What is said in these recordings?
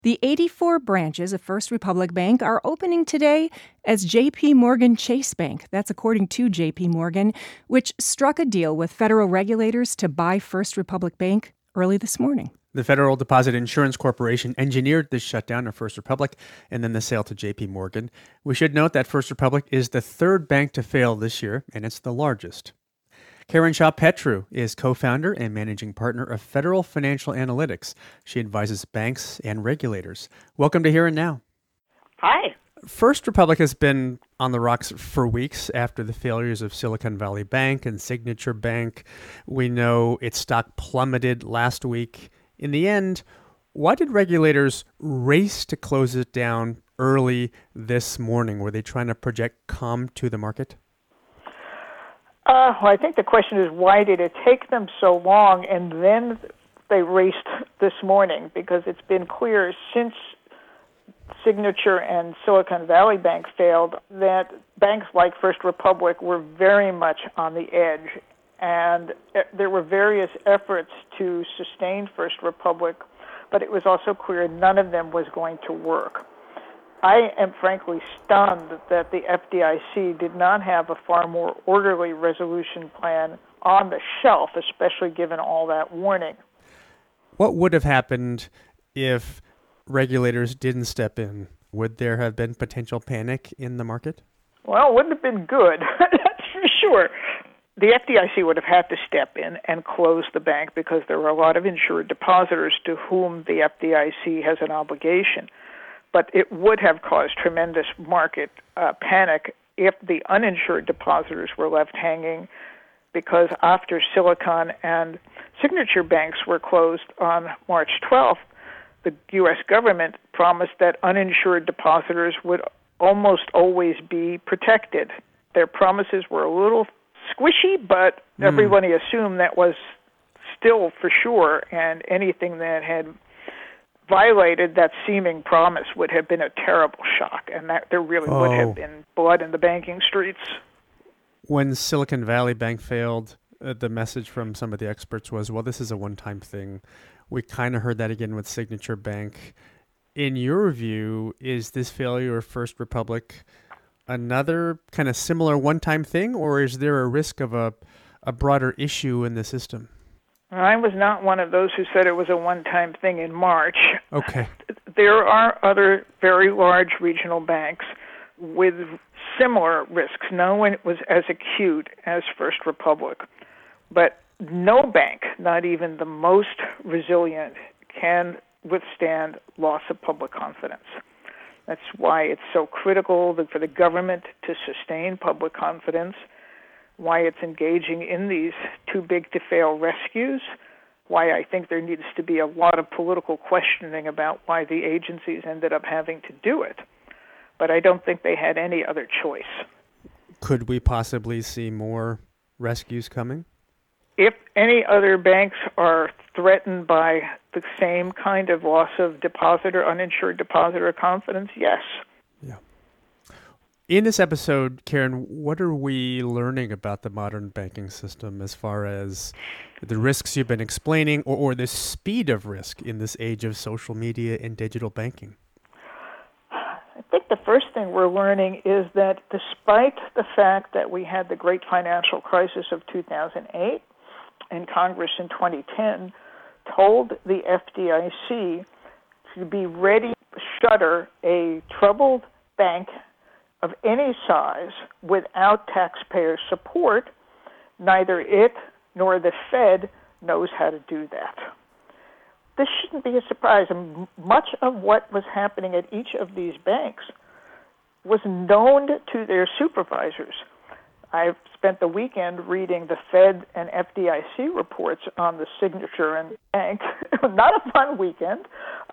The 84 branches of First Republic Bank are opening today as J.P. Morgan Chase Bank. That's according to J.P. Morgan, which struck a deal with federal regulators to buy First Republic Bank early this morning. The Federal Deposit Insurance Corporation engineered this shutdown of First Republic and then the sale to J.P. Morgan. We should note that First Republic is the third bank to fail this year, and it's the largest. Karen Shaw Petru is co-founder and managing partner of Federal Financial Analytics. She advises banks and regulators. Welcome to Here and Now. Hi. First Republic has been on the rocks for weeks after the failures of Silicon Valley Bank and Signature Bank. We know its stock plummeted last week. In the end, why did regulators race to close it down early this morning? Were they trying to project calm to the market? Well, I think the question is, why did it take them so long? And then they raced this morning, because it's been clear since Signature and Silicon Valley Bank failed that banks like First Republic were very much on the edge. And there were various efforts to sustain First Republic, but it was also clear none of them was going to work. I am frankly stunned that the FDIC did not have a far more orderly resolution plan on the shelf, especially given all that warning. What would have happened if regulators didn't step in? Would there have been potential panic in the market? Well, it wouldn't have been good, that's for sure. The FDIC would have had to step in and close the bank because there were a lot of insured depositors to whom the FDIC has an obligation. But it would have caused tremendous market panic if the uninsured depositors were left hanging, because after Silicon and Signature banks were closed on March 12th, the U.S. government promised that uninsured depositors would almost always be protected. Their promises were a little squishy, but everybody assumed that was still for sure, and anything that had violated that seeming promise would have been a terrible shock, and that there really would have been blood in the banking streets. When Silicon Valley Bank failed, the message from some of the experts was, well, this is a one-time thing. We kind of heard that again with Signature Bank. In your view, is this failure of First Republic another kind of similar one-time thing, or is there a risk of a broader issue in the system? I was not one of those who said it was a one-time thing in March. Okay. There are other very large regional banks with similar risks. No one was as acute as First Republic. But no bank, not even the most resilient, can withstand loss of public confidence. That's why it's so critical for the government to sustain public confidence, why it's engaging in these too-big-to-fail rescues, why I think there needs to be a lot of political questioning about why the agencies ended up having to do it. But I don't think they had any other choice. Could we possibly see more rescues coming? If any other banks are threatened by the same kind of loss of uninsured depositor confidence, yes. Yeah. In this episode, Karen, what are we learning about the modern banking system as far as the risks you've been explaining or the speed of risk in this age of social media and digital banking? I think the first thing we're learning is that despite the fact that we had the great financial crisis of 2008 and Congress in 2010 told the FDIC to be ready to shutter a troubled bank of any size without taxpayer support, neither it nor the Fed knows how to do that. This shouldn't be a surprise. And much of what was happening at each of these banks was known to their supervisors. I've spent the weekend reading the Fed and FDIC reports on the Signature and Bank. Not a fun weekend.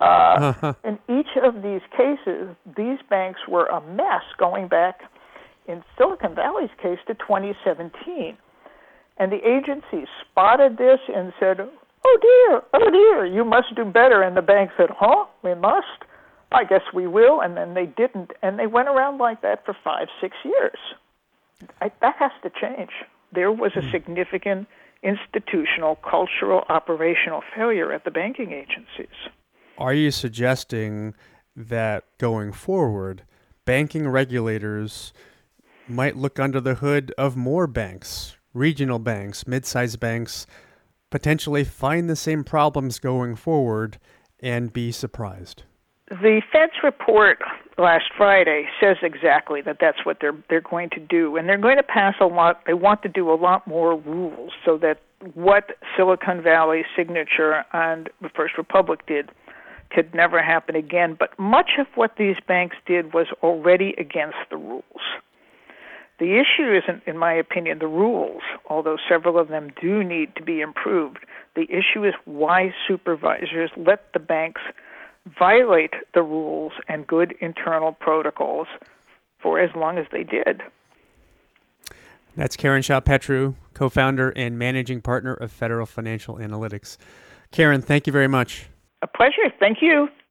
In each of these cases, these banks were a mess going back, in Silicon Valley's case, to 2017. And the agency spotted this and said, oh dear, you must do better. And the bank said, we must? I guess we will. And then they didn't. And they went around like that for 5-6 years. That has to change. There was a significant institutional, cultural, operational failure at the banking agencies. Are you suggesting that going forward, banking regulators might look under the hood of more banks, regional banks, mid-sized banks, potentially find the same problems going forward and be surprised? The Fed's report last Friday says exactly that that's what they're going to do, and they're going to pass a lot. They want to do a lot more rules so that what Silicon Valley, Signature, and the First Republic did could never happen again. But much of what these banks did was already against the rules. The issue isn't, in my opinion, the rules, although several of them do need to be improved. The issue is why supervisors let the banks violate the rules and good internal protocols for as long as they did. That's Karen Shaw Petru, co-founder and managing partner of Federal Financial Analytics. Karen, thank you very much. A pleasure. Thank you.